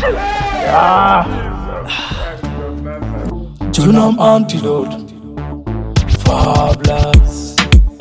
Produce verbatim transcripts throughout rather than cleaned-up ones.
Yeah. Junam antidote. Fabulous.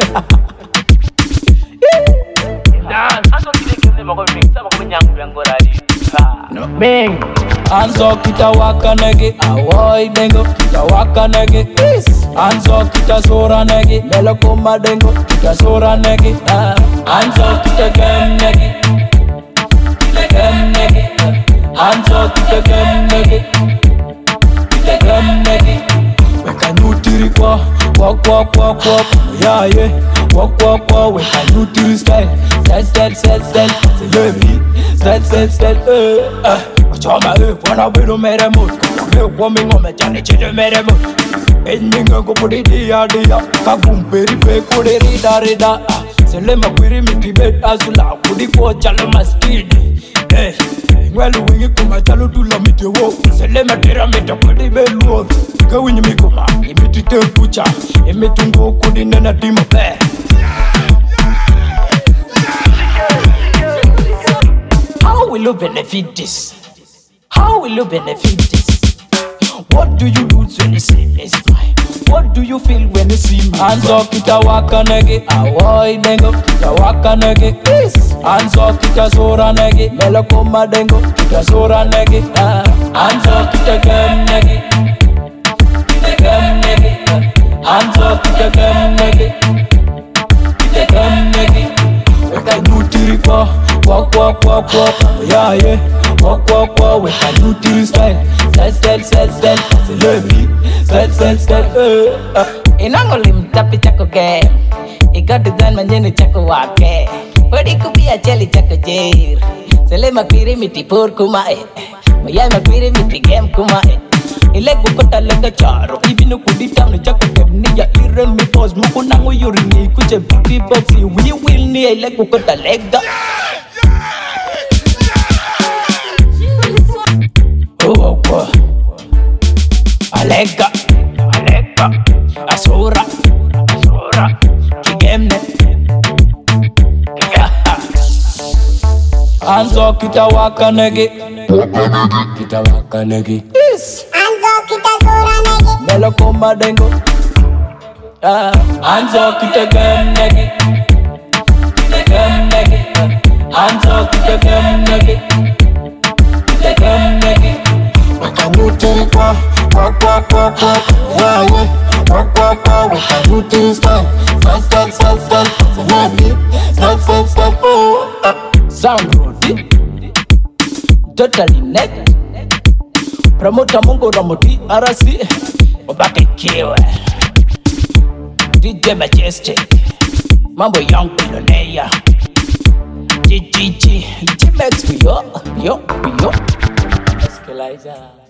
No. Bing. Anzo kita waka nege, awoi dengo, kita waka nege. Anzo kita sora nege, melo koma dengo, kita sora nege. Anzo kita gem nege, kita gem nege. Anzo kita gem nege, kita gem nege. Weka nutiri kwa, kwa kwa kwa kwa, yeah yeah. Walk, walk, walk, we can do to style. Style, style, style, style. Say baby, style, style, style. Eh, eh. Chama eh, wanna be no mere mood. Me coming on me chane chide mere mood. Endinga ko pudi dia dia. Kabum peri pe kode rida rida. Sele makwiri miti bet azula. Kudi ko chalo maskini. Eh, ngwalu wingi kuma chalo tula miti wo. Sele matera mita kudi belu. Kawinyi mikuma, imiti te pucha. Imiti ngo kudi nena dimo pe. How will you benefit this? How will you benefit this? What do you lose when you see me smile? What do you feel when you see me? Anzo kita waka nege, awoi dengo, kita waka nege. Anzo kita sora nege, melo koma dengo, kita sora nege. Anzo kita gem nege, kita gem nege. Anzo kita gem nege, kita gem nege. Weka nutiri kwa, kwa kwa kwa kwa, yeah yeah. Kwa kwa kwa, weka nutiri style, style style style style. Say baby, style style style. Eh, Inangoli mtapi chako game, iko design manjeni chako wake. Wadi kubia cheli chako jair. Sele makwiri miti pur kumae, mayai makwiri miti game kumae. Ile kukota lega charo, ibinu kudita ni chako kemni ya ire mi pose. Muku nangu yurini kuche booty boxy. We will ni ile kukota lega. oh oh, alega, alega, asura, asura, kigemne. Anzo kita waka nege, kita waka nege. Anzo kita sora nege, melo koma dengo. Anzo kita gem nege, kita gem nege. Anzo kita gem nege, kita gem nege. Weka nutiri kwa, kwa kwa kwa kwa, yeah yeah. Kwa kwa kwa, weka nutiri style, style style style style. Say baby, style style style. Oh, Sound Rodi, totally net. Promoter Mungo Ramoti Arasi, Obake Kiwe, D J Majestic, Mambo Young Billionaire, G G G, G Max, yo, yo, yo, Escalizer.